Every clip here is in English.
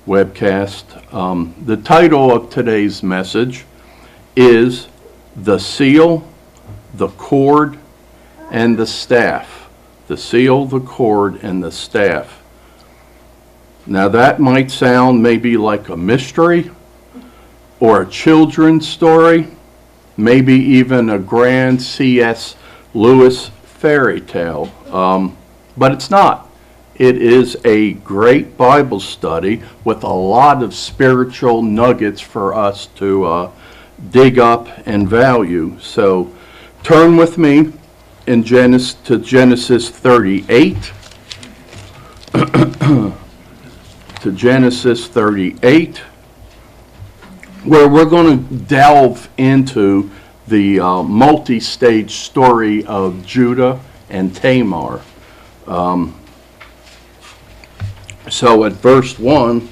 webcast. The title of today's message is The Seal, the Cord, and the Staff. The Seal, the Cord, and the Staff. Now that might sound maybe like a mystery or a children's story, maybe even a grand C.S. Lewis fairy tale, but it's not. It is a great Bible study with a lot of spiritual nuggets for us to dig up and value. So turn with me in Genesis 38. To Genesis 38, where we're going to delve into the multi-stage story of Judah and Tamar. So at verse 1,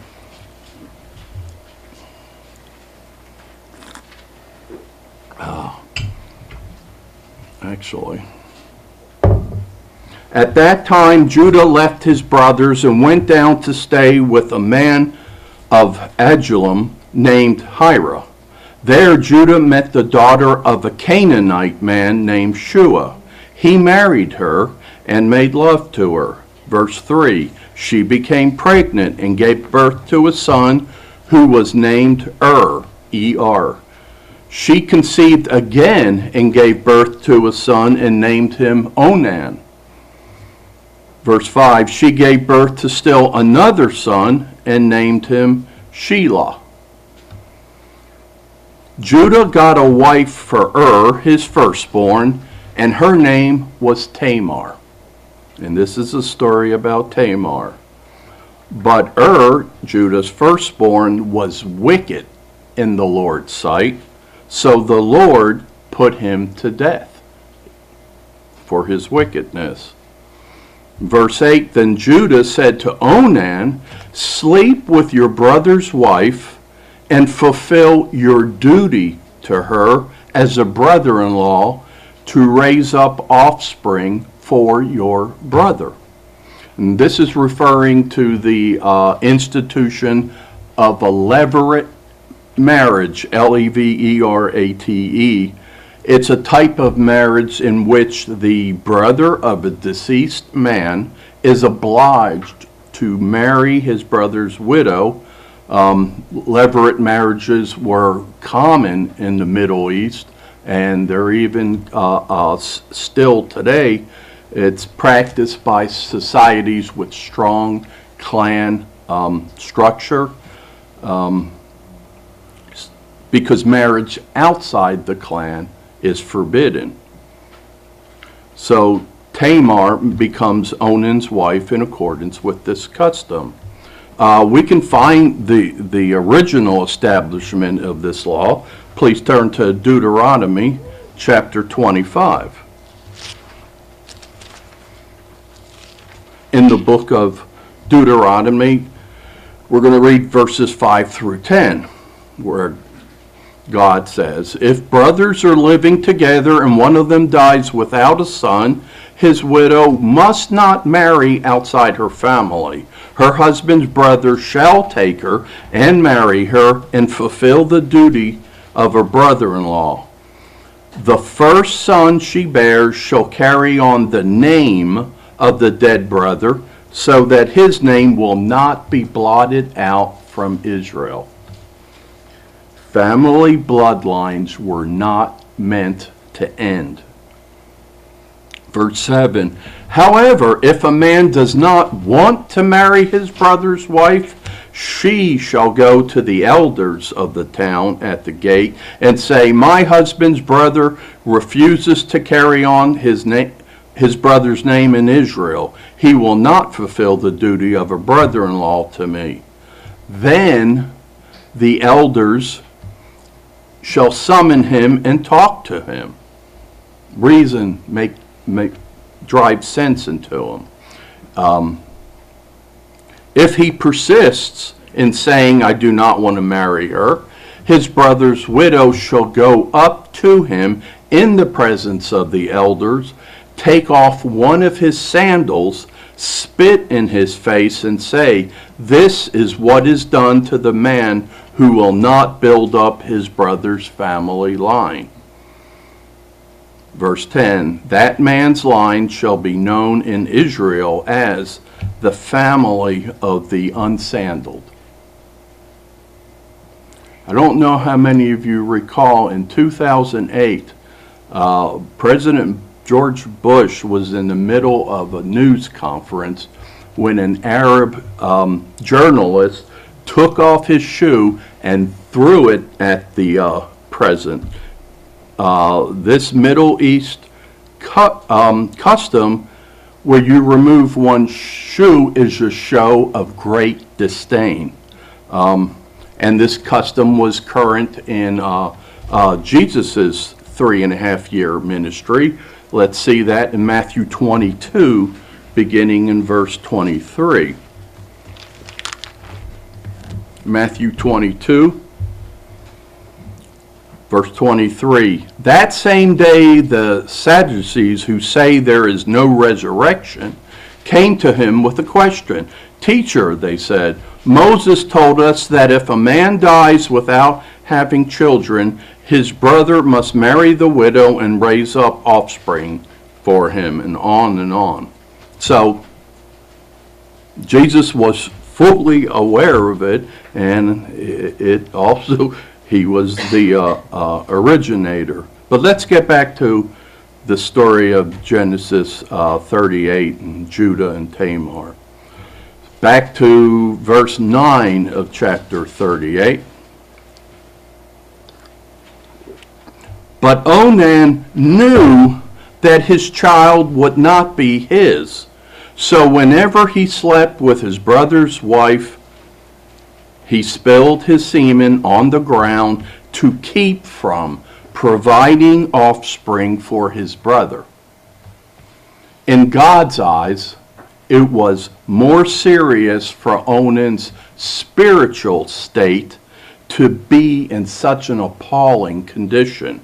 at that time Judah left his brothers and went down to stay with a man of Adullam named Hira. There Judah met the daughter of a Canaanite man named Shua. He married her and made love to her. Verse 3, she became pregnant and gave birth to a son who was named Er. She conceived again and gave birth to a son and named him Onan. Verse 5, she gave birth to still another son and named him Shelah. Judah got a wife for his firstborn, and her name was Tamar. And this is a story about Tamar. But Judah's firstborn, was wicked in the Lord's sight, so the Lord put him to death for his wickedness. Verse 8, then Judah said to Onan, sleep with your brother's wife and fulfill your duty to her as a brother-in-law to raise up offspring for your brother. And this is referring to the institution of a levirate marriage, Leverate. It's a type of marriage in which the brother of a deceased man is obliged to marry his brother's widow. Levirate marriages were common in the Middle East, and they're even still today. It's practiced by societies with strong clan structure, because marriage outside the clan is forbidden. So Tamar becomes Onan's wife in accordance with this custom. We can find the original establishment of this law. Please turn to Deuteronomy chapter 25. In the book of Deuteronomy, we're going to read verses 5 through 10, where God says, if brothers are living together and one of them dies without a son, his widow must not marry outside her family. Her husband's brother shall take her and marry her and fulfill the duty of her brother-in-law. The first son she bears shall carry on the name of the dead brother, so that his name will not be blotted out from Israel. Family bloodlines were not meant to end. Verse 7, however, if a man does not want to marry his brother's wife, she shall go to the elders of the town at the gate and say, my husband's brother refuses to carry on his brother's name in Israel. He will not fulfill the duty of a brother-in-law to me. Then the elders shall summon him and talk to him. Reason drive sense into him. If he persists in saying, I do not want to marry her, his brother's widow shall go up to him in the presence of the elders, take off one of his sandals, spit in his face and say, "This is what is done to the man who will not build up his brother's family line." Verse 10, "That man's line shall be known in Israel as the family of the unsandaled." I don't know how many of you recall in 2008, President George Bush was in the middle of a news conference when an Arab journalist took off his shoe and threw it at the president. This Middle East custom where you remove one's shoe is a show of great disdain. And this custom was current in Jesus's 3.5-year ministry. Let's see that in Matthew 22, beginning in verse 23. Matthew 22, verse 23. "That same day the Sadducees, who say there is no resurrection, came to him with a question. 'Teacher,' they said, 'Moses told us that if a man dies without having children, his brother must marry the widow and raise up offspring for him,' and on and on." So Jesus was fully aware of it, and it also, he was the originator. But let's get back to the story of Genesis 38 and Judah and Tamar. Back to verse 9 of chapter 38. "But Onan knew that his child would not be his. So whenever he slept with his brother's wife, he spilled his semen on the ground to keep from providing offspring for his brother." In God's eyes, it was more serious for Onan's spiritual state to be in such an appalling condition.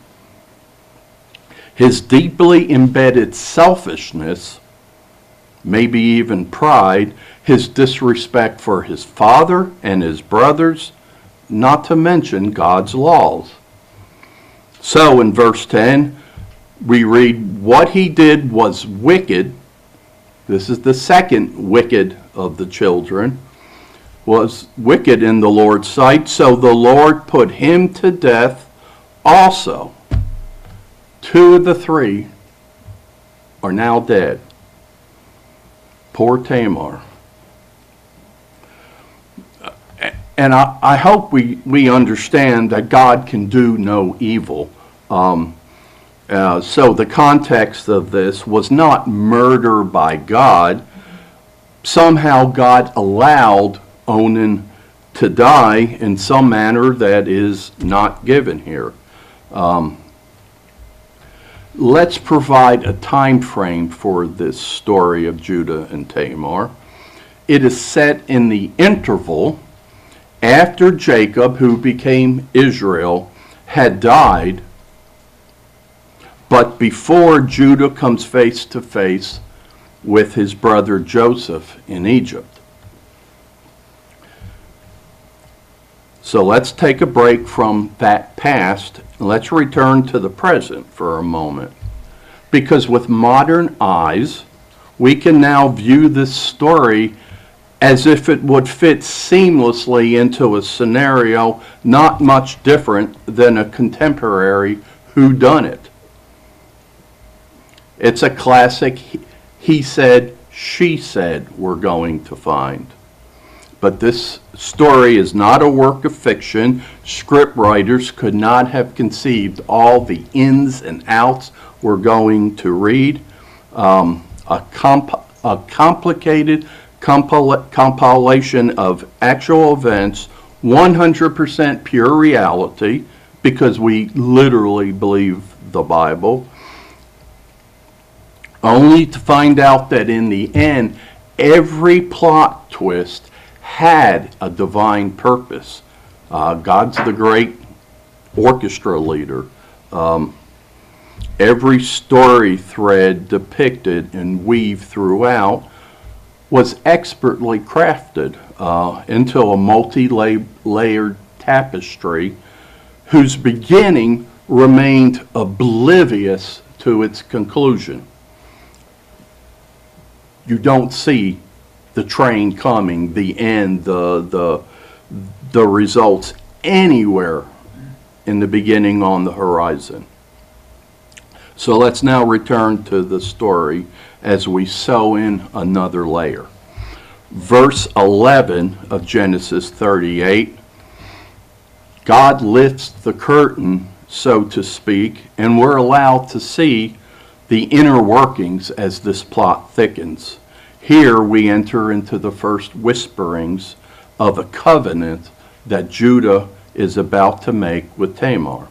His deeply embedded selfishness, maybe even pride, his disrespect for his father and his brothers, not to mention God's laws. So in verse 10, we read, "What he did was wicked." This is the second wicked of the children. "Was wicked in the Lord's sight, so the Lord put him to death also." 2 of the 3 are now dead. Poor Tamar. And I hope we understand that God can do no evil. So the context of this was not murder by God. Somehow God allowed Onan to die in some manner that is not given here. Let's provide a time frame for this story of Judah and Tamar. It is set in the interval after Jacob, who became Israel, had died, but before Judah comes face to face with his brother Joseph in Egypt. So let's take a break from that past and let's return to the present for a moment. Because with modern eyes, we can now view this story as if it would fit seamlessly into a scenario not much different than a contemporary whodunit. It's a classic he said, she said we're going to find. But this story is not a work of fiction. Script writers could not have conceived all the ins and outs we're going to read. A complicated compilation of actual events, 100% pure reality, because we literally believe the Bible, only to find out that in the end, every plot twist had a divine purpose. God's the great orchestra leader. Every story thread depicted and weaved throughout was expertly crafted into a multi-layered tapestry whose beginning remained oblivious to its conclusion. You don't see the train coming, the end, the results anywhere in the beginning on the horizon. So let's now return to the story as we sew in another layer. Verse 11 of Genesis 38, God lifts the curtain, so to speak, and we're allowed to see the inner workings as this plot thickens. Here we enter into the first whisperings of a covenant that Judah is about to make with Tamar.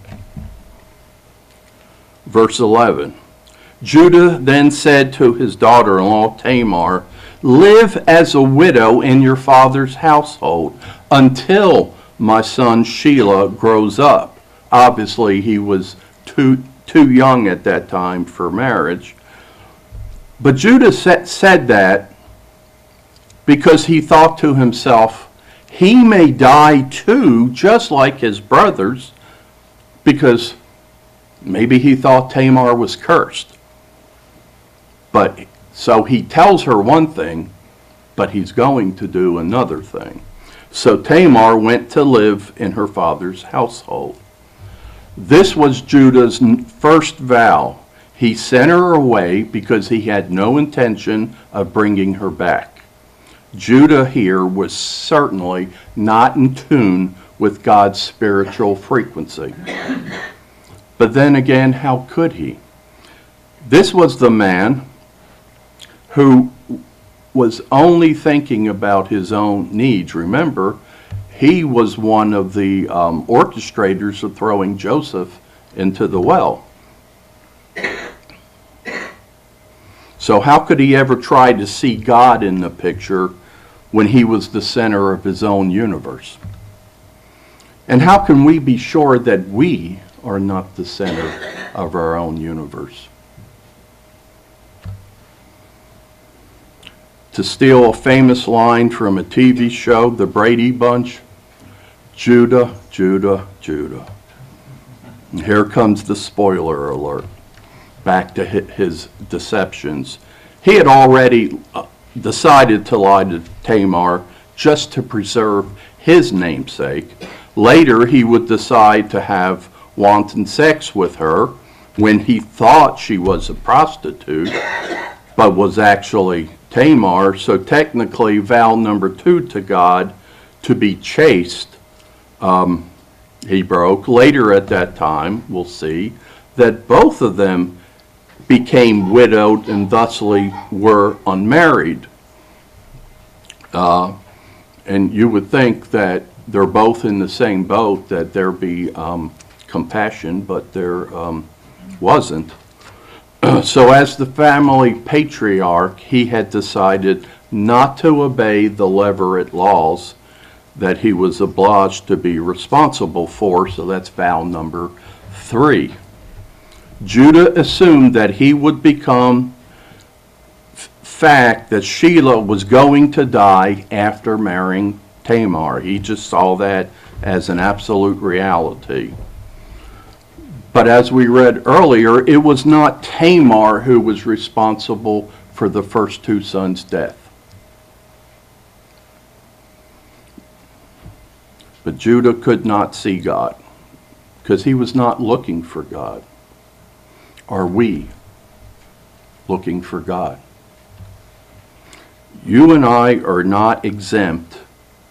Verse 11, Judah then said to his daughter-in-law Tamar, live as a widow in your father's household until my son Shelah grows up. Obviously, he was too young at that time for marriage. But Judah said that because he thought to himself, he may die too, just like his brothers, because maybe he thought Tamar was cursed. But so he tells her one thing, but he's going to do another thing. So Tamar went to live in her father's household. This was Judah's first vow. He sent her away because he had no intention of bringing her back. Judah here was certainly not in tune with God's spiritual frequency. But then again, how could he? This was the man who was only thinking about his own needs. Remember, he was one of the orchestrators of throwing Joseph into the well. So how could he ever try to see God in the picture when he was the center of his own universe? And how can we be sure that we are not the center of our own universe? To steal a famous line from a TV show, The Brady Bunch, Judah, Judah, Judah. And here comes the spoiler alert. Back to his deceptions. He had already decided to lie to Tamar just to preserve his namesake. Later, he would decide to have wanton sex with her when he thought she was a prostitute, but was actually Tamar. So technically, vow number 2 to God, to be chaste, he broke. Later at that time, we'll see that both of them became widowed and thusly were unmarried. And you would think that they're both in the same boat, that there be compassion, but there wasn't. So as the family patriarch, he had decided not to obey the Levirate laws that he was obliged to be responsible for, so that's vow number 3. Judah assumed that he would become fact that Shelah was going to die after marrying Tamar. He just saw that as an absolute reality. But as we read earlier, it was not Tamar who was responsible for the first 2 sons' death. But Judah could not see God because he was not looking for God. Are we looking for God? You and I are not exempt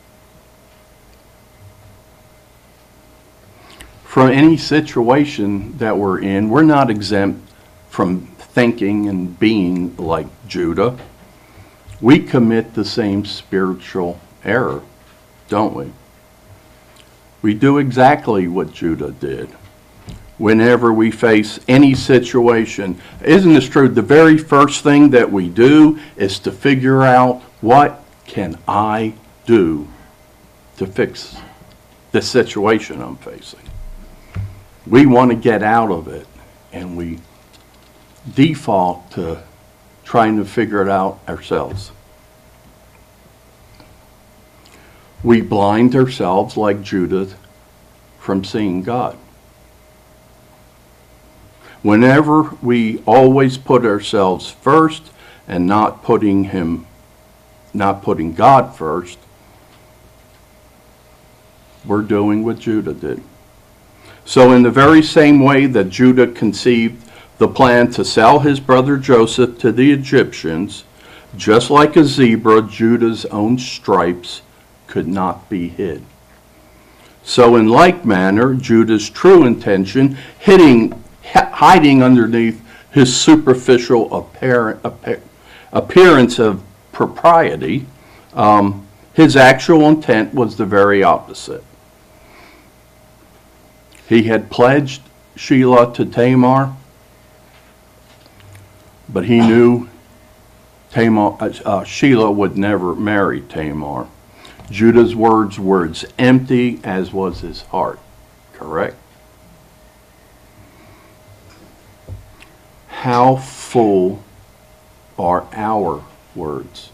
from any situation that we're in. We're not exempt from thinking and being like Judah. We commit the same spiritual error, don't we? We do exactly what Judah did. Whenever we face any situation, isn't this true? The very first thing that we do is to figure out, what can I do to fix the situation I'm facing? We want to get out of it, and we default to trying to figure it out ourselves. we blind ourselves like Judah from seeing God. Whenever we always put ourselves first and not putting God first, we're doing what Judah did. So in the very same way that Judah conceived the plan to sell his brother Joseph to the Egyptians, just like a zebra, Judah's own stripes could not be hid. So in like manner, Judah's true intention, hiding underneath his superficial appearance of propriety, his actual intent was the very opposite. He had pledged Shelah to Tamar, but he knew Shelah would never marry Tamar. Judah's words were as empty as was his heart. Correct? How full are our words?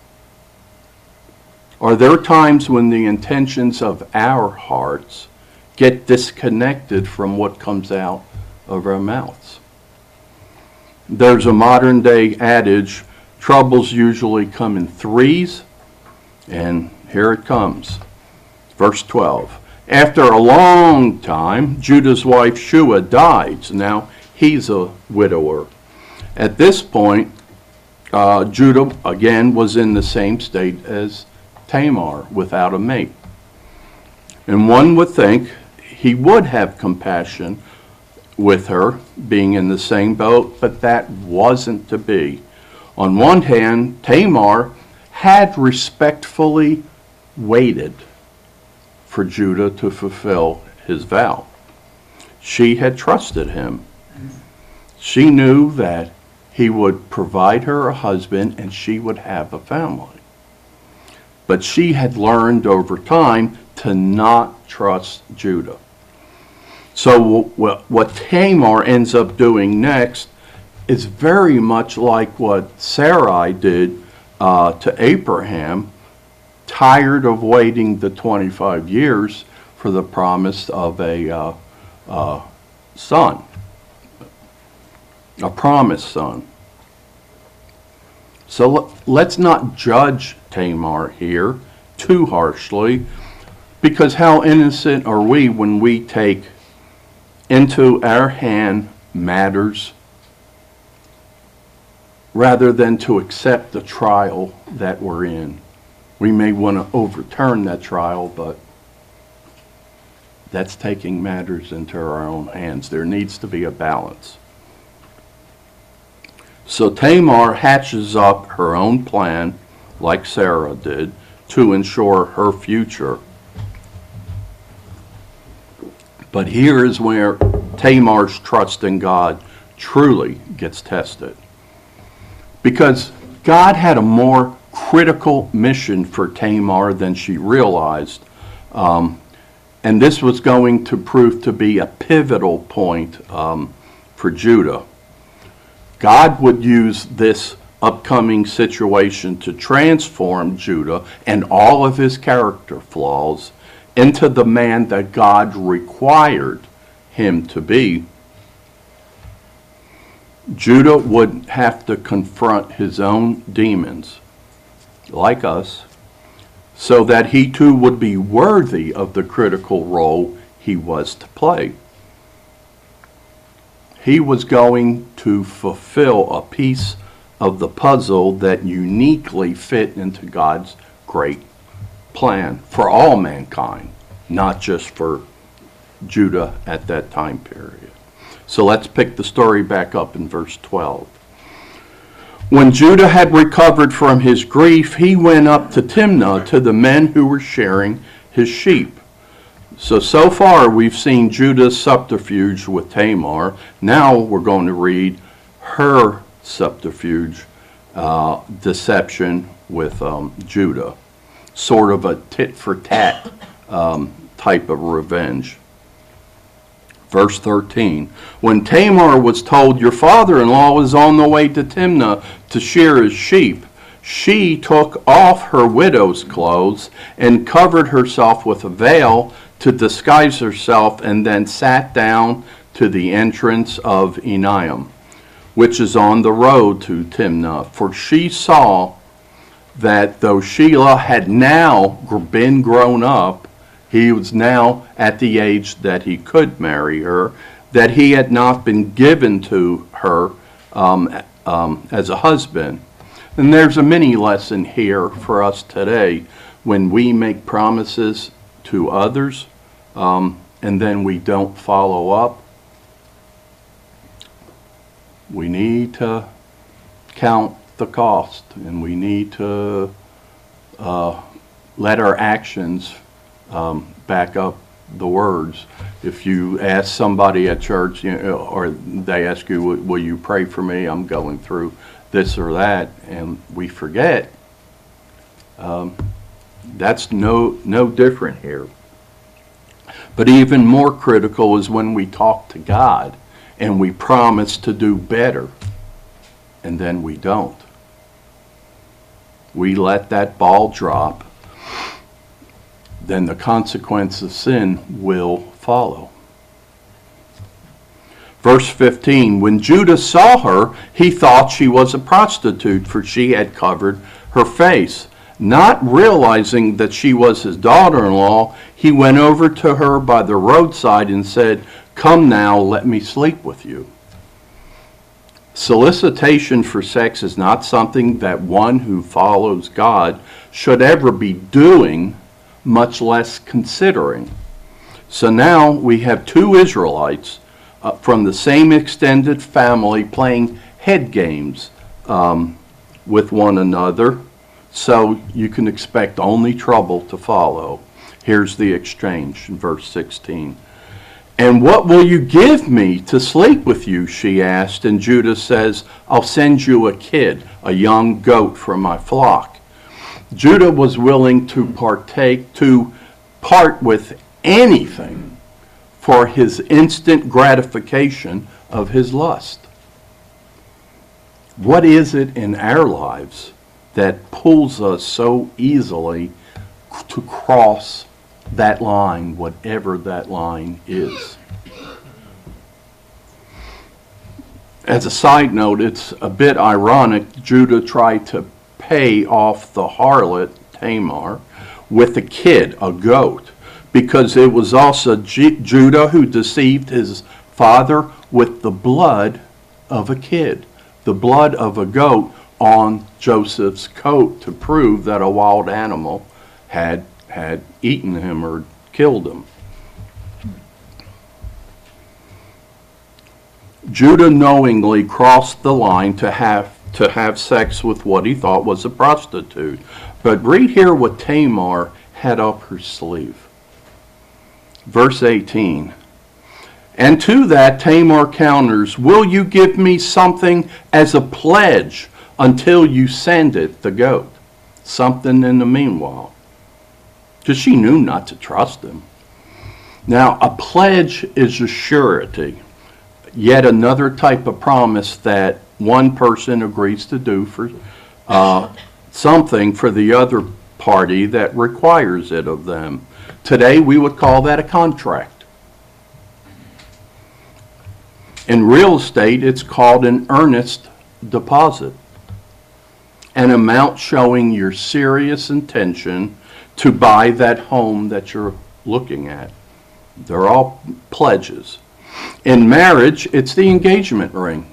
Are there times when the intentions of our hearts get disconnected from what comes out of our mouths? There's a modern day adage, troubles usually come in threes, and here it comes. Verse 12. After a long time, Judah's wife Shua died. So now he's a widower. At this point, Judah again was in the same state as Tamar, without a mate. And one would think he would have compassion with her being in the same boat, but that wasn't to be. On one hand, Tamar had respectfully waited for Judah to fulfill his vow. She had trusted him. She knew that he would provide her a husband and she would have a family. But she had learned over time to not trust Judah. So what Tamar ends up doing next is very much like what Sarai did to Abraham, tired of waiting the 25 years for the promise of a son, a promised son. So let's not judge Tamar here too harshly, because how innocent are we when we take into our hand matters rather than to accept the trial that we're in. We may want to overturn that trial, but that's taking matters into our own hands. There needs to be a balance. So Tamar hatches up her own plan, like Sarah did, to ensure her future. But here is where Tamar's trust in God truly gets tested. Because God had a more critical mission for Tamar than she realized. And this was going to prove to be a pivotal point for Judah. God would use this upcoming situation to transform Judah and all of his character flaws into the man that God required him to be. Judah would have to confront his own demons, like us, so that he too would be worthy of the critical role he was to play. He was going to fulfill a piece of the puzzle that uniquely fit into God's great plan for all mankind, not just for Judah at that time period. So let's pick the story back up in verse 12. When Judah had recovered from his grief, he went up to Timnah to the men who were shearing his sheep. So far we've seen Judah's subterfuge with Tamar. Now we're going to read her subterfuge, deception with Judah. Sort of a tit-for-tat type of revenge. Verse 13, when Tamar was told, your father-in-law is on the way to Timnah to shear his sheep, she took off her widow's clothes and covered herself with a veil to disguise herself, and then sat down to the entrance of Enaim, which is on the road to Timnah. For she saw that though Shelah had now been grown up, he was now at the age that he could marry her, that he had not been given to her as a husband. And there's a mini lesson here for us today. When we make promises to others and then we don't follow up, we need to count the cost, and we need to let our actions back up the words. If you ask somebody at church, or they ask you, will you pray for me? I'm going through this or that, and we forget, that's no different here. But even more critical is when we talk to God and we promise to do better, and then we don't. We let that ball drop, then the consequence of sin will follow. Verse 15, when Judah saw her, he thought she was a prostitute, for she had covered her face. Not realizing that she was his daughter-in-law, he went over to her by the roadside and said, "Come now, let me sleep with you." Solicitation for sex is not something that one who follows God should ever be doing, much less considering. So now we have two Israelites from the same extended family playing head games with one another, so you can expect only trouble to follow. Here's the exchange in verse 16. "And what will you give me to sleep with you?" she asked. And Judah says, "I'll send you a kid, a young goat from my flock." Judah was willing to part with anything for his instant gratification of his lust. What is it in our lives that pulls us so easily to cross that line, whatever that line is? As a side note, it's a bit ironic. Judah tried to pay off the harlot Tamar with a kid, a goat, because it was also Judah who deceived his father with the blood of a kid, the blood of a goat on Joseph's coat, to prove that a wild animal had eaten him or killed him. Judah knowingly crossed the line to have sex with what he thought was a prostitute. But read here what Tamar had up her sleeve. Verse 18. "And to that Tamar counters, 'Will you give me something as a pledge until you send it, the goat?'" Something in the meanwhile, because she knew not to trust him. Now, a pledge is a surety, yet another type of promise that one person agrees to do for something for the other party that requires it of them. Today, we would call that a contract. In real estate, it's called an earnest deposit, an amount showing your serious intention to buy that home that you're looking at. They're all pledges. In marriage, it's the engagement ring.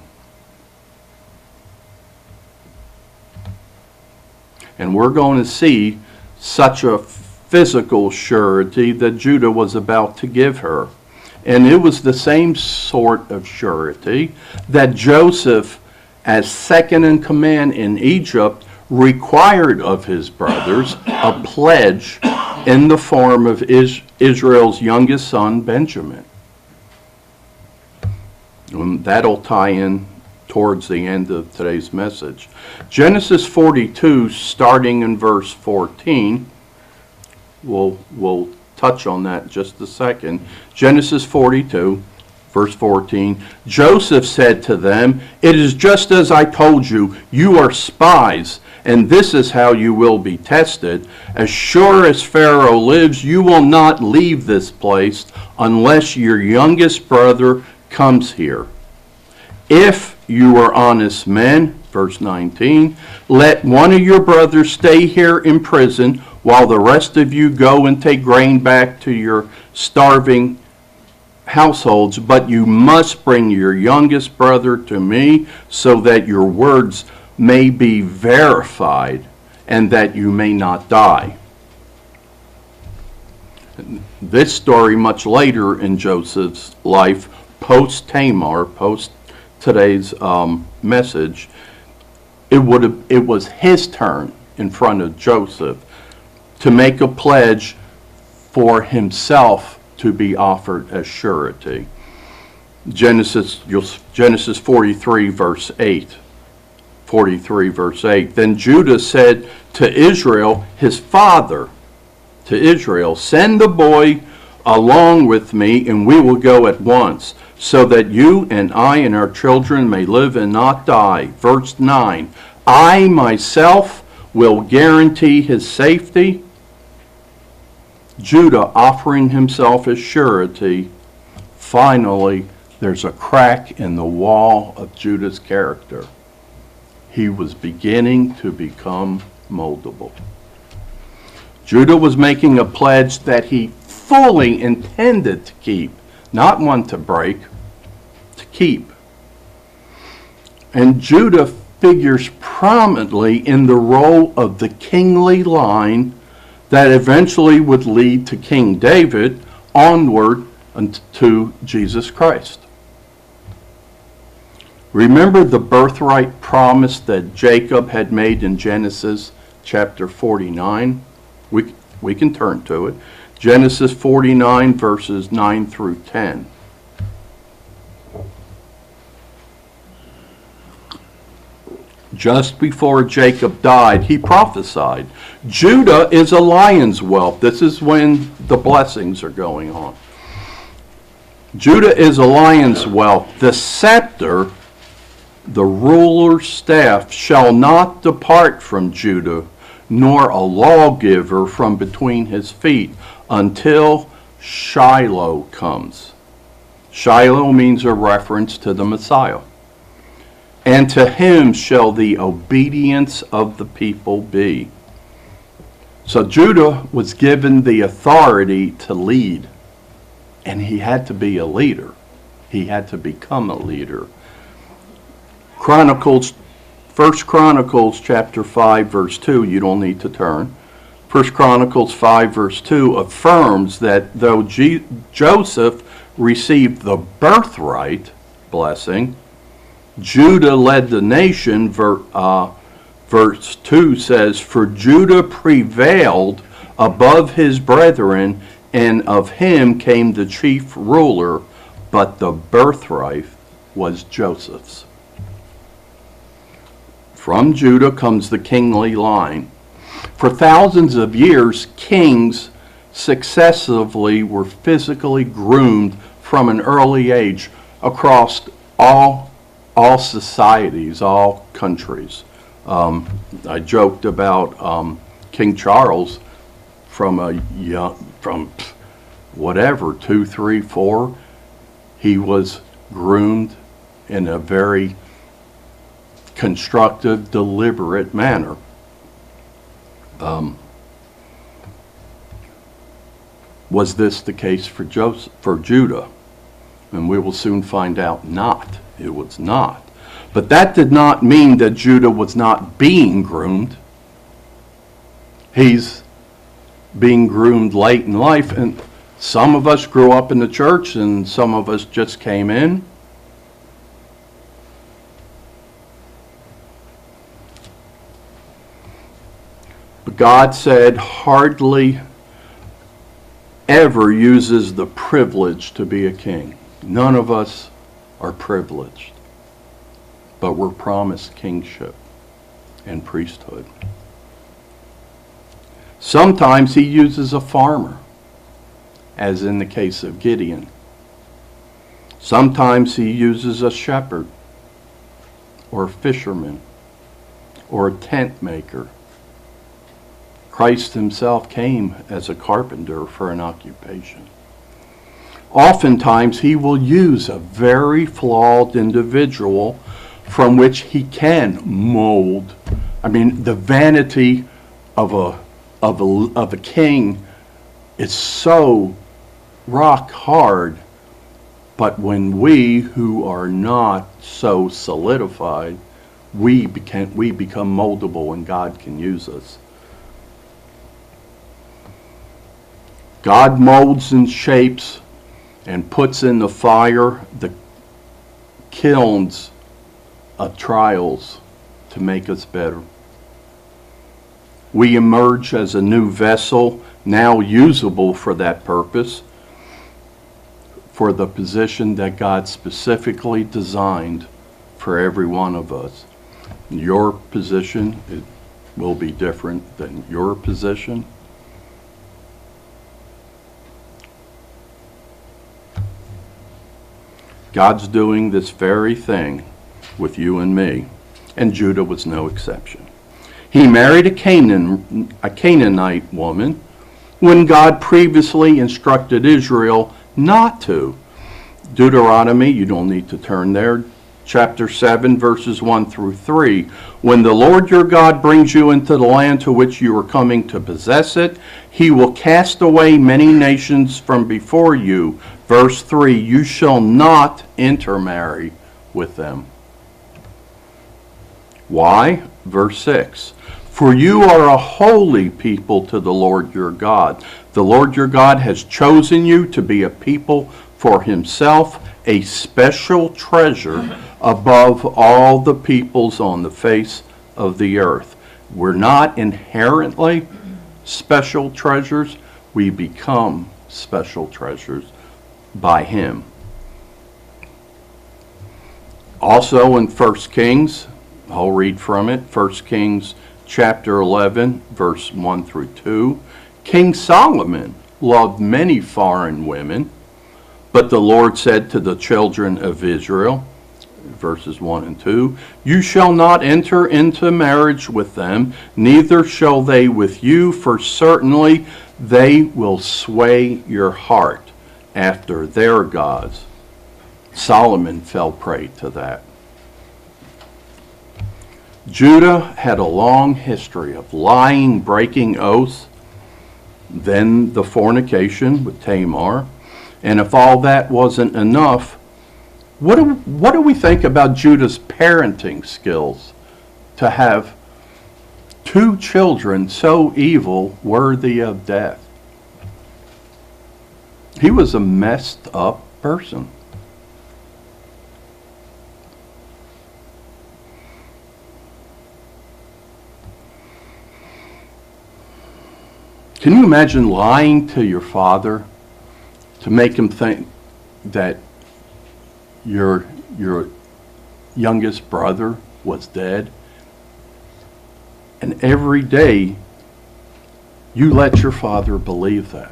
And we're going to see such a physical surety that Judah was about to give her. And it was the same sort of surety that Joseph, as second in command in Egypt, required of his brothers, a pledge in the form of Israel's youngest son, Benjamin. And that'll tie in towards the end of today's message. Genesis 42, starting in verse 14, we'll touch on that in just a second. Genesis 42, verse 14, "Joseph said to them, 'It is just as I told you, you are spies, and this is how you will be tested. As sure as Pharaoh lives, you will not leave this place unless your youngest brother comes here. If you are honest men, verse 19, let one of your brothers stay here in prison while the rest of you go and take grain back to your starving households, but you must bring your youngest brother to me so that your words may be verified and that you may not die. This story much later in Joseph's life, post Tamar, post today's message, it was his turn in front of Joseph to make a pledge for himself to be offered as surety. Genesis 43 verse 8. 43 verse 8. Then Judah said to Israel, his father, to Israel, send the boy along with me, and we will go at once, so that you and I and our children may live and not die. Verse 9. I myself will guarantee his safety. Judah offering himself as surety. Finally, there's a crack in the wall of Judah's character. He was beginning to become moldable. Judah was making a pledge that he fully intended to keep, not one to break, to keep. And Judah figures prominently in the role of the kingly line that eventually would lead to King David onward to Jesus Christ. Remember the birthright promise that Jacob had made in Genesis chapter 49? We can turn to it. Genesis 49 verses 9 through 10. Just before Jacob died, he prophesied, Judah is a lion's whelp. This is when the blessings are going on. Judah is a lion's whelp. The scepter, the ruler's staff, shall not depart from Judah, nor a lawgiver from between his feet, until Shiloh comes. Shiloh means a reference to the Messiah. And to him shall the obedience of the people be. So Judah was given the authority to lead. And he had to be a leader. He had to become a leader. 1 Chronicles chapter 5 verse 2, you don't need to turn. 1 Chronicles 5 verse 2 affirms that though Joseph received the birthright blessing, Judah led the nation. Verse 2 says, for Judah prevailed above his brethren, and of him came the chief ruler, but the birthright was Joseph's. From Judah comes the kingly line. For thousands of years, kings successively were physically groomed from an early age across all societies, all countries. I joked about King Charles from whatever, 2, 3, 4. He was groomed in a very constructive, deliberate manner. Was this the case for Judah? And we will soon find out not. It was not. But that did not mean that Judah was not being groomed. He's being groomed late in life, and some of us grew up in the church and some of us just came in. But God said hardly ever uses the privilege to be a king. None of us are privileged, but we're promised kingship and priesthood. Sometimes he uses a farmer, as in the case of Gideon. Sometimes he uses a shepherd or a fisherman or a tent maker. Christ himself came as a carpenter for an occupation. Oftentimes, he will use a very flawed individual from which he can mold. I mean, the vanity of a king is so rock hard, but when we who are not so solidified, we become moldable and God can use us. God molds and shapes and puts in the fire the kilns of trials to make us better. We emerge as a new vessel, now usable for that purpose, for the position that God specifically designed for every one of us. Your position, it will be different than your position. God's doing this very thing with you and me, and Judah was no exception. He married a Canaanite woman when God previously instructed Israel not to. Deuteronomy, you don't need to turn there, chapter 7, verses 1 through 3. When the Lord your God brings you into the land to which you are coming to possess it, he will cast away many nations from before you. Verse 3, you shall not intermarry with them. Why? Verse 6, for you are a holy people to the Lord your God. The Lord your God has chosen you to be a people for himself, a special treasure above all the peoples on the face of the earth. We're not inherently special treasures. We become special treasures by him. Also in 1 Kings, I'll read from it, 1 Kings chapter 11, verse 1 through 2. King Solomon loved many foreign women, but the Lord said to the children of Israel, verses 1 and 2, you shall not enter into marriage with them, neither shall they with you, for certainly they will sway your heart after their gods. Solomon fell prey to that. Judah had a long history of lying, breaking oaths, then the fornication with Tamar. And if all that wasn't enough, what do we think about Judah's parenting skills to have two children so evil, worthy of death? He was a messed up person. Can you imagine lying to your father to make him think that your youngest brother was dead? And every day you let your father believe that.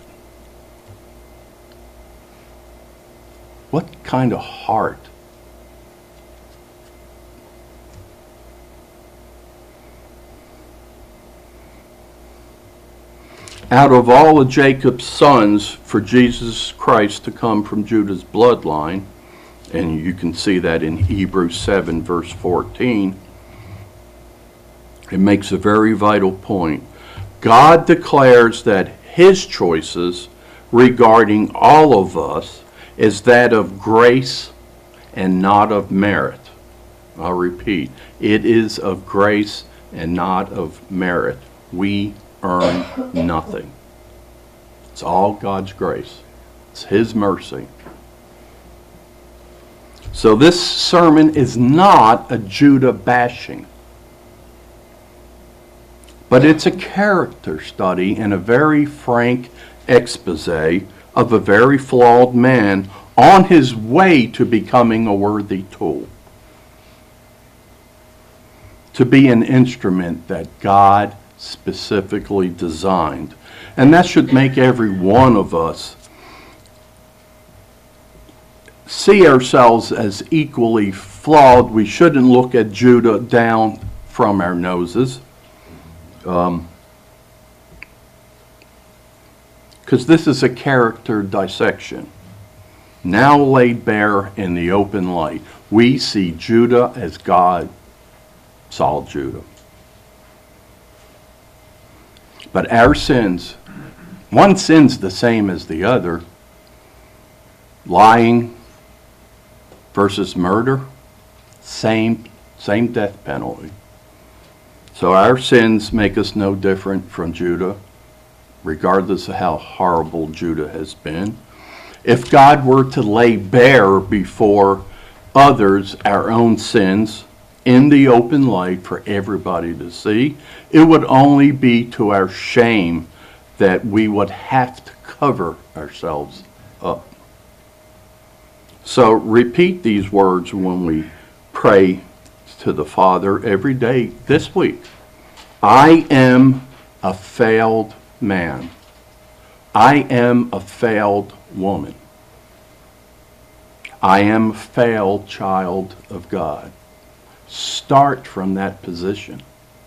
What kind of heart? Out of all of Jacob's sons, for Jesus Christ to come from Judah's bloodline, and you can see that in Hebrews 7, verse 14, it makes a very vital point. God declares that his choices regarding all of us is that of grace and not of merit. I'll repeat, it is of grace and not of merit. We earn nothing. It's all God's grace. It's his mercy. So this sermon is not a Judah bashing, but it's a character study and a very frank expose of a very flawed man on his way to becoming a worthy tool, to be an instrument that God specifically designed. And that should make every one of us see ourselves as equally flawed. We shouldn't look at Judah down from our noses. Because this is a character dissection. Now laid bare in the open light, we see Judah as God saw Judah. But our sins, one sin's the same as the other. Lying versus murder, same death penalty. So our sins make us no different from Judah, regardless of how horrible Judah has been. If God were to lay bare before others our own sins in the open light for everybody to see, it would only be to our shame that we would have to cover ourselves up. So repeat these words when we pray to the Father every day this week. I am a failed man. I am a failed woman. I am a failed child of God. Start from that position.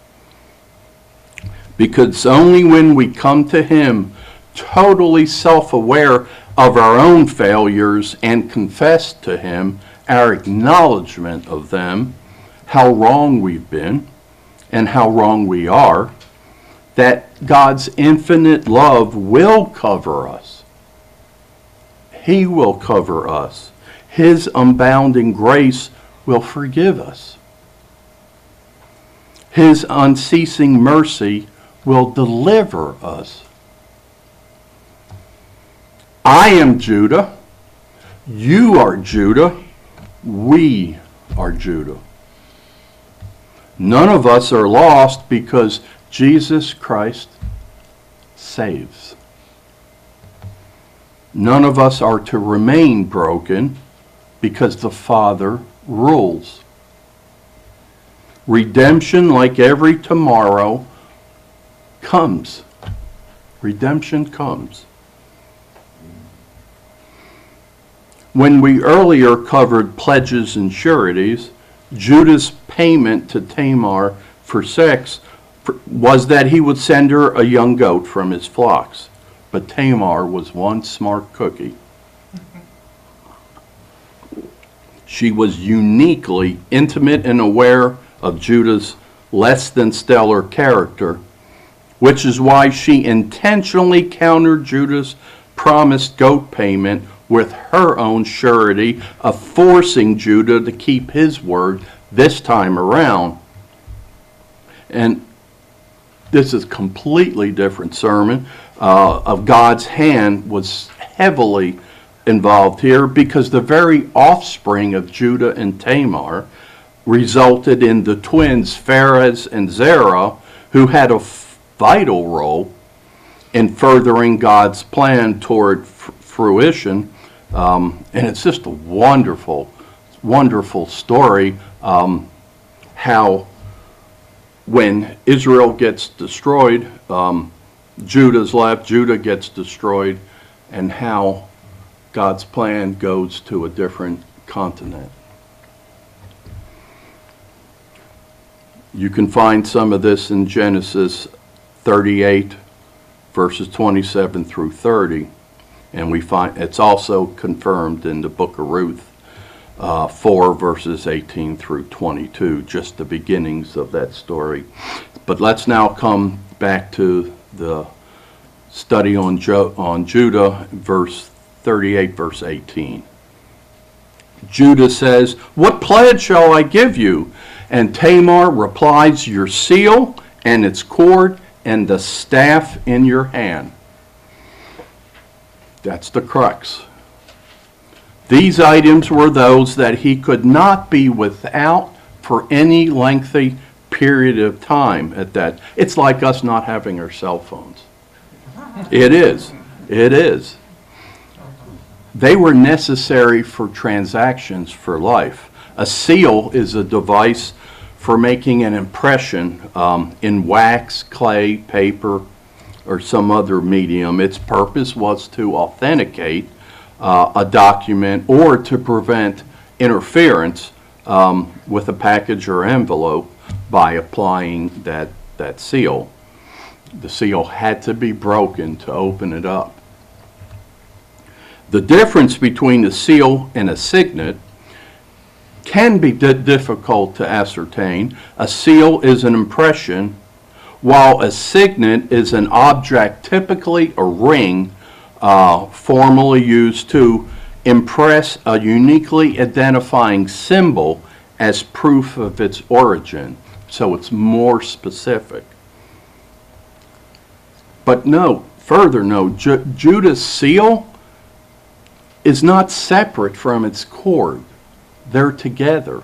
Because only when we come to Him totally self-aware of our own failures and confess to Him our acknowledgement of them, how wrong we've been and how wrong we are, that God's infinite love will cover us. He will cover us. His abounding grace will forgive us. His unceasing mercy will deliver us. I am Judah. You are Judah. We are Judah. None of us are lost because Jesus Christ saves. None of us are to remain broken because the Father rules. Redemption, like every tomorrow, comes. Redemption comes. When we earlier covered pledges and sureties, Judah's payment to Tamar for sex was that he would send her a young goat from his flocks. But Tamar was one smart cookie. She was uniquely intimate and aware of Judah's less than stellar character, which is why she intentionally countered Judah's promised goat payment with her own surety of forcing Judah to keep his word this time around. And this is a completely different sermon. Of God's hand was heavily involved here because the very offspring of Judah and Tamar resulted in the twins Pharez and Zerah, who had a vital role in furthering God's plan toward fruition. And it's just a wonderful, wonderful story how when Israel gets destroyed, Judah's left, Judah gets destroyed, and how God's plan goes to a different continent. You can find some of this in Genesis 38, verses 27 through 30. And we find it's also confirmed in the book of Ruth, 4 verses 18 through 22, just the beginnings of that story. But let's now come back to the study on Judah, verse 38, verse 18. Judah says, "What pledge shall I give you?" And Tamar replies, "Your seal and its cord and the staff in your hand." That's the crux. These items were those that he could not be without for any lengthy period of time at that. It's like us not having our cell phones. It is. It is. They were necessary for transactions for life. A seal is a device for making an impression in wax, clay, paper, or some other medium. Its purpose was to authenticate a document or to prevent interference with a package or envelope by applying that seal. The seal had to be broken to open it up. The difference between a seal and a signet can be difficult to ascertain. A seal is an impression, while a signet is an object, typically a ring, formally used to impress a uniquely identifying symbol as proof of its origin. So it's more specific. But note, further note, Judah's seal is not separate from its cord. They're together.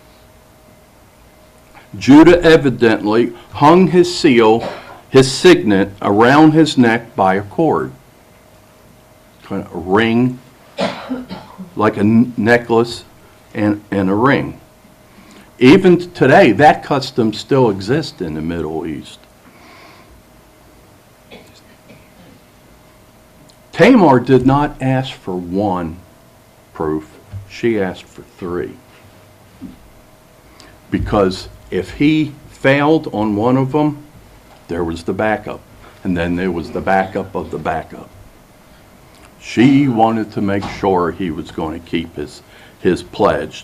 Judah evidently hung his seal, his signet, around his neck by a cord. Kind of a ring, like a necklace and a ring. Even today, that custom still exists in the Middle East. Tamar did not ask for one proof. She asked for three. Because if he failed on one of them, there was the backup. And then there was the backup of the backup. She wanted to make sure he was going to keep his pledge.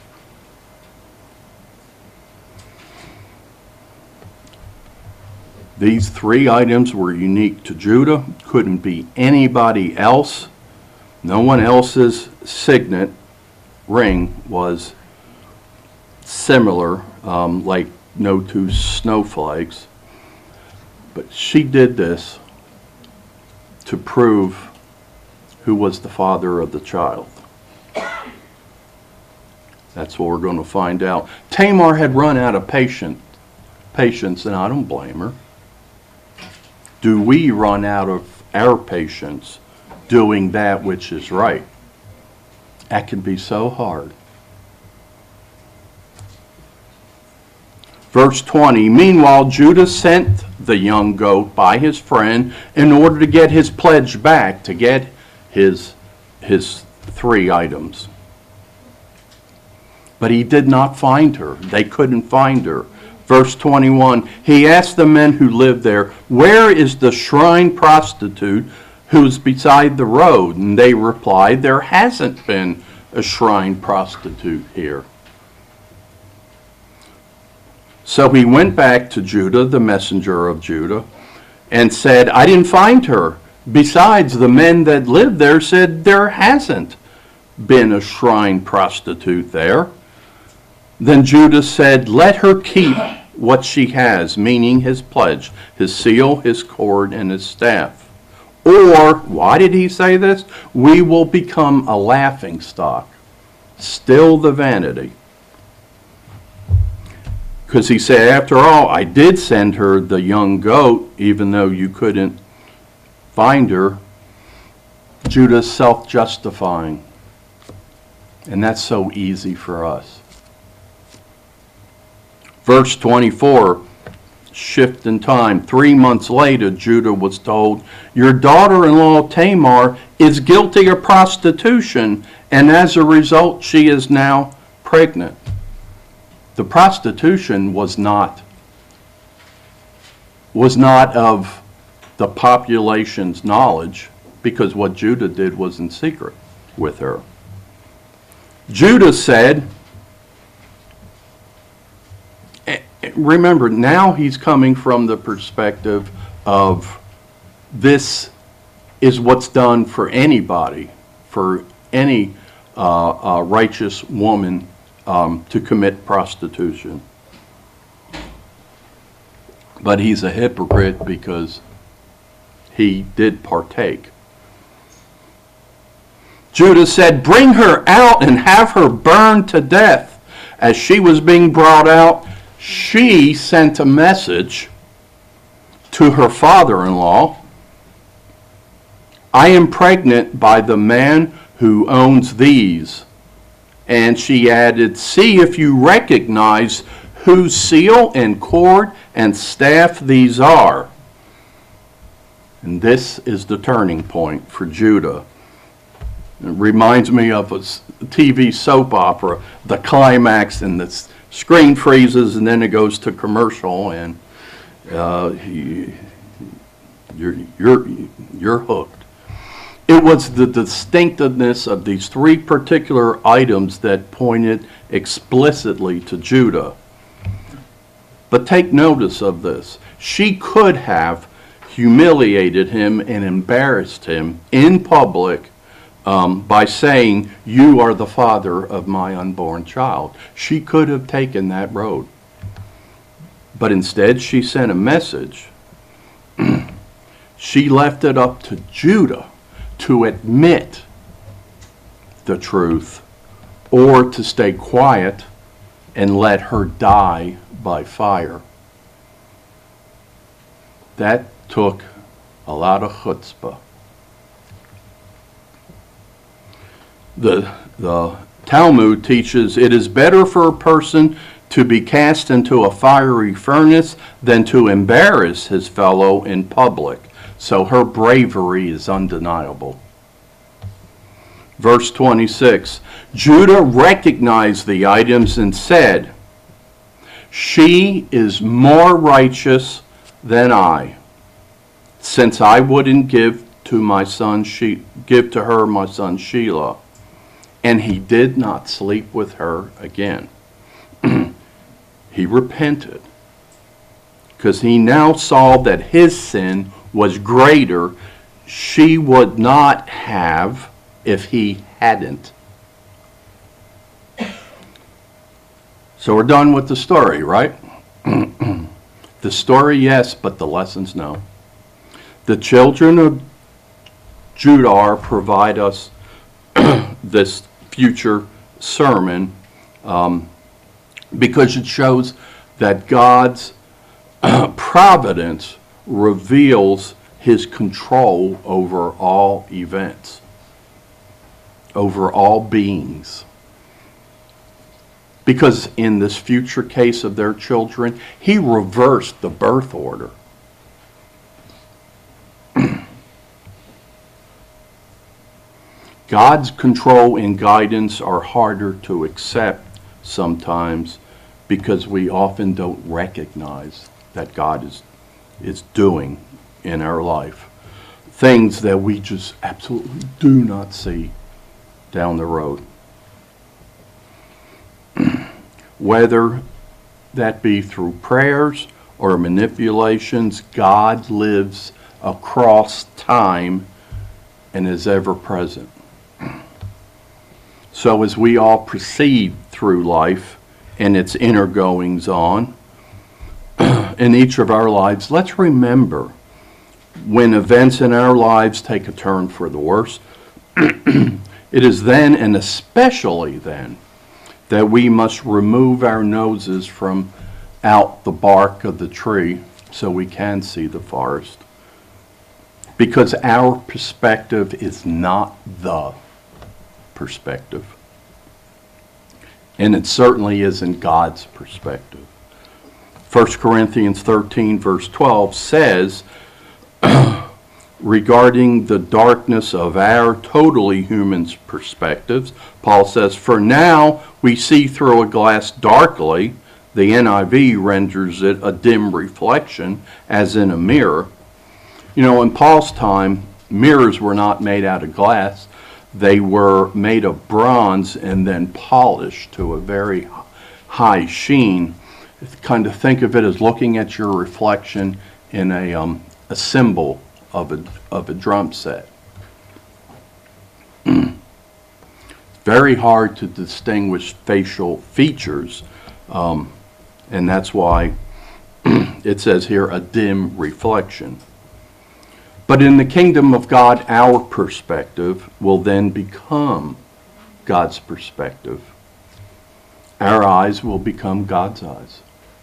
These three items were unique to Judah, couldn't be anybody else. No one else's signet ring was similar, like no two snowflakes. But she did this to prove who was the father of the child. That's what we're going to find out. Tamar had run out of patience, and I don't blame her. Do we run out of our patience doing that which is right? That can be so hard. Verse 20, meanwhile, Judah sent the young goat by his friend in order to get his pledge back, to get his three items. But he did not find her. They couldn't find her. Verse 21, he asked the men who lived there, where is the shrine prostitute who's beside the road? And they replied, there hasn't been a shrine prostitute here. So he went back to Judah, the messenger of Judah, and said, I didn't find her. Besides, the men that lived there said there hasn't been a shrine prostitute there. Then Judah said, let her keep what she has, meaning his pledge, his seal, his cord, and his staff. Or, why did he say this? We will become a laughingstock. Still the vanity. Because he said, after all, I did send her the young goat, even though you couldn't find her. Judah's self-justifying. And that's so easy for us. Verse 24, shift in time. 3 months later, Judah was told, your daughter-in-law Tamar is guilty of prostitution, and as a result, she is now pregnant. The prostitution was not of the population's knowledge, because what Judah did was in secret with her. Judah said, remember, now he's coming from the perspective of this is what's done for anybody, for any righteous woman to commit prostitution. But he's a hypocrite because he did partake. Judah said, bring her out and have her burned to death. As she was being brought out, she sent a message to her father-in-law, I am pregnant by the man who owns these. And she added, see if you recognize whose seal and cord and staff these are. And this is the turning point for Judah. It reminds me of a TV soap opera, the climax, and the screen freezes and then it goes to commercial, and you're hooked. It was the distinctiveness of these three particular items that pointed explicitly to Judah. But take notice of this. She could have humiliated him and embarrassed him in public by saying, "You are the father of my unborn child." She could have taken that road. But instead, she sent a message. She left it up to Judah to admit the truth or to stay quiet and let her die by fire. That took a lot of chutzpah. The Talmud teaches it is better for a person to be cast into a fiery furnace than to embarrass his fellow in public. So her bravery is undeniable. Verse 26, Judah recognized the items and said, "She is more righteous than I, since I wouldn't give to her my son Shelah." And he did not sleep with her again. He repented, because he now saw that his sin was greater. She would not have if he hadn't. So we're done with the story, right? The story, yes, but the lessons, no. The children of Judah provide us this future sermon because it shows that God's providence reveals his control over all events, over all beings. Because in this future case of their children, he reversed the birth order. God's control and guidance are harder to accept sometimes because we often don't recognize that God is doing in our life things that we just absolutely do not see down the road. Whether that be through prayers or manipulations, God lives across time and is ever present. So as we all proceed through life and its inner goings on in each of our lives, let's remember when events in our lives take a turn for the worse, it is then, and especially then, that we must remove our noses from out the bark of the tree so we can see the forest. Because our perspective is not the perspective. And it certainly isn't God's perspective. 1 Corinthians 13 verse 12 says, regarding the darkness of our totally human perspectives, Paul says, "For now we see through a glass darkly." The NIV renders it a dim reflection, as in a mirror. You know, in Paul's time, mirrors were not made out of glass. They were made of bronze and then polished to a very high sheen. Kind of think of it as looking at your reflection in a cymbal of a drum set. Very hard to distinguish facial features, and that's why it says here a dim reflection. But in the kingdom of God, our perspective will then become God's perspective. Our eyes will become God's eyes.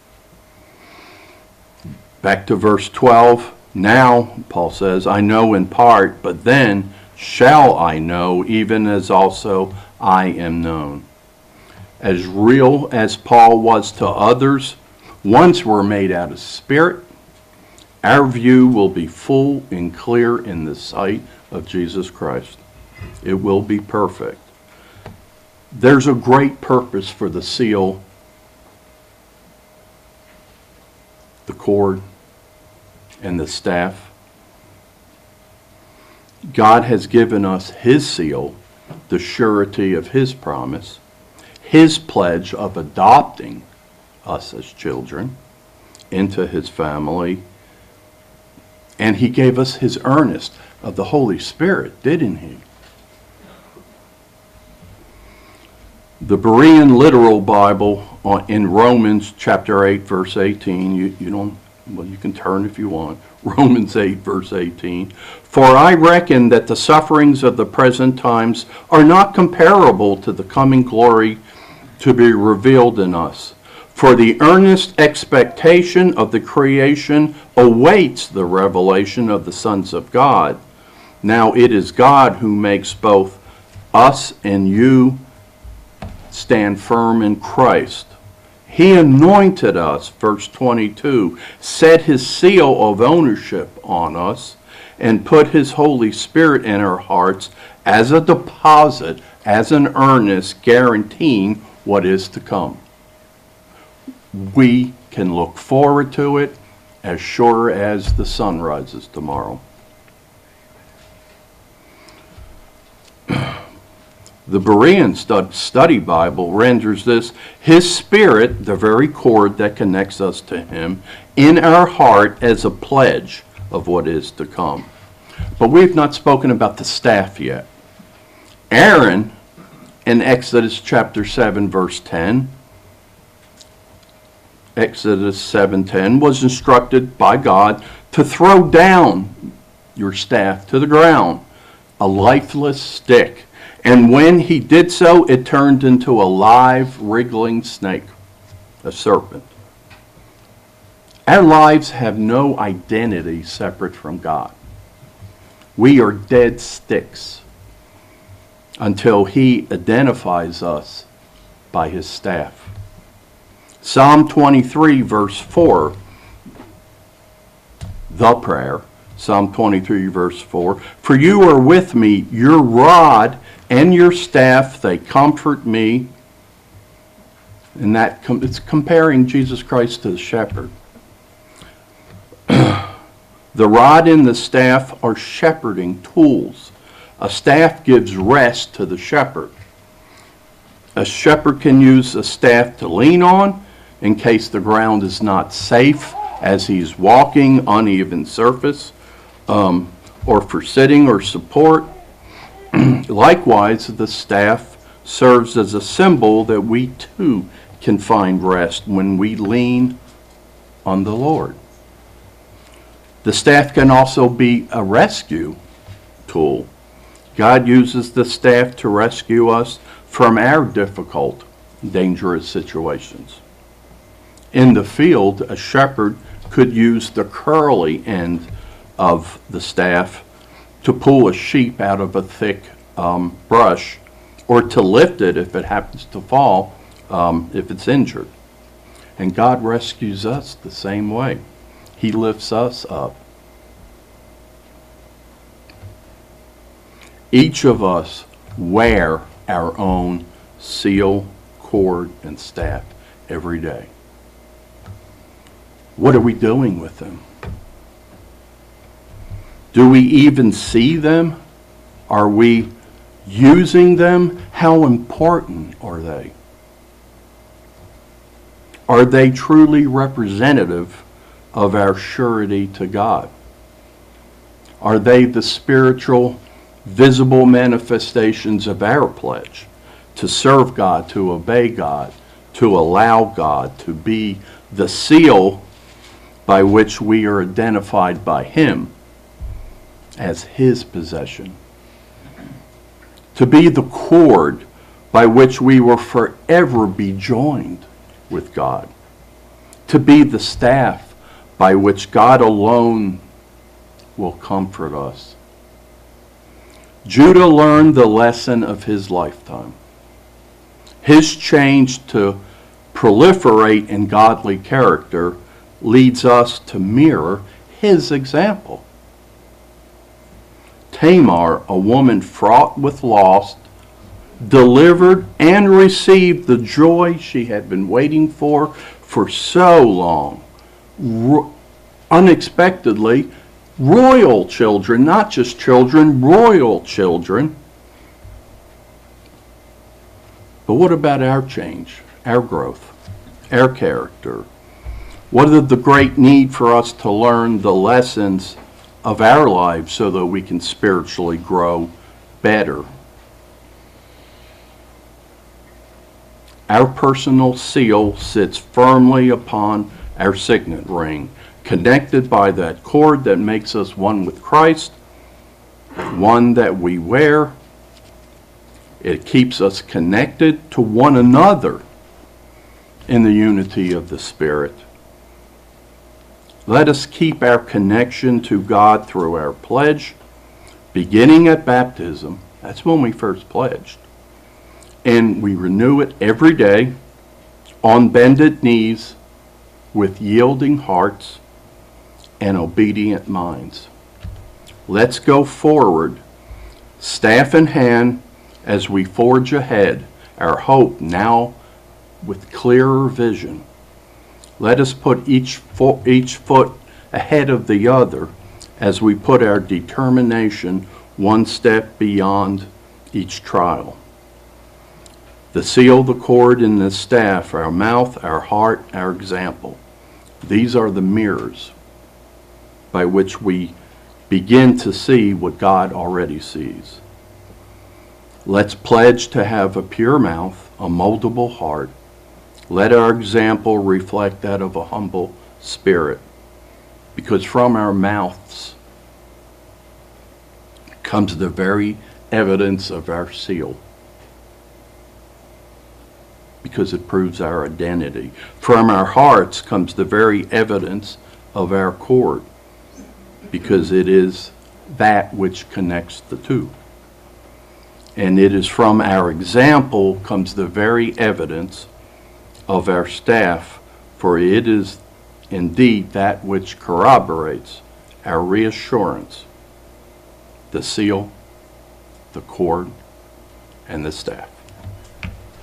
Back to verse 12. Now, Paul says, "I know in part, but then shall I know, even as also I am known." As real as Paul was to others, once we're made out of spirit, our view will be full and clear in the sight of Jesus Christ. It will be perfect. There's a great purpose for the seal the cord, and the staff. God has given us his seal, the surety of his promise, his pledge of adopting us as children into his family, and he gave us his earnest of the Holy Spirit, didn't he? The Berean Literal Bible in Romans chapter 8, verse 18, you can turn if you want. Romans 8, verse 18. For I reckon that the sufferings of the present times are not comparable to the coming glory to be revealed in us. For the earnest expectation of the creation awaits the revelation of the sons of God. Now it is God who makes both us and you stand firm in Christ. He anointed us, verse 22, set his seal of ownership on us, and put his Holy Spirit in our hearts as a deposit, as an earnest, guaranteeing what is to come. We can look forward to it as sure as the sun rises tomorrow. The Berean Study Bible renders this, his Spirit, the very cord that connects us to him, in our heart as a pledge of what is to come. But we've not spoken about the staff yet. Aaron, in Exodus chapter 7, verse 10, Exodus 7:10, was instructed by God to throw down your staff to the ground, a lifeless stick. And when he did so, it turned into a live, wriggling snake, a serpent. Our lives have no identity separate from God. We are dead sticks until he identifies us by his staff. Psalm 23, verse 4, the prayer, Psalm 23, verse 4, for you are with me, your rod and your staff, they comfort me. And it's comparing Jesus Christ to the shepherd. The rod and the staff are shepherding tools. A staff gives rest to the shepherd. A shepherd can use a staff to lean on in case the ground is not safe as he's walking uneven surface, or for sitting or support. Likewise, the staff serves as a symbol that we too can find rest when we lean on the Lord. The staff can also be a rescue tool. God uses the staff to rescue us from our difficult, dangerous situations. In the field, a shepherd could use the curly end of the staff to pull a sheep out of a thick brush, or to lift it if it happens to fall, if it's injured. And God rescues us the same way. He lifts us up. Each of us wear our own seal, cord, and staff every day. What are we doing with them? Do we even see them? Are we using them? How important are they? Are they truly representative of our surety to God? Are they the spiritual, visible manifestations of our pledge to serve God, to obey God, to allow God to be the seal by which we are identified by him as his possession? To be the cord by which we will forever be joined with God. To be the staff by which God alone will comfort us. Judah learned the lesson of his lifetime. His change to proliferate in godly character leads us to mirror his example. Tamar, a woman fraught with loss, delivered and received the joy she had been waiting for so long unexpectedly, royal children, not just children, royal children. But what about our change, our growth, our character? What is the great need for us to learn the lessons of our lives so that we can spiritually grow better? Our personal seal sits firmly upon our signet ring, connected by that cord that makes us one with Christ, one that we wear. It keeps us connected to one another in the unity of the Spirit. Let us keep our connection to God through our pledge, beginning at baptism. That's when we first pledged. And we renew it every day on bended knees with yielding hearts and obedient minds. Let's go forward, staff in hand, as we forge ahead, our hope now with clearer vision. Let us put each foot ahead of the other as we put our determination one step beyond each trial. The seal, the cord, and the staff, our mouth, our heart, our example. These are the mirrors by which we begin to see what God already sees. Let's pledge to have a pure mouth, a moldable heart. Let our example reflect that of a humble spirit, because from our mouths comes the very evidence of our seal, because it proves our identity. From our hearts comes the very evidence of our cord, because it is that which connects the two. And it is from our example comes the very evidence of our staff, for it is indeed that which corroborates our reassurance, the seal, the cord, and the staff.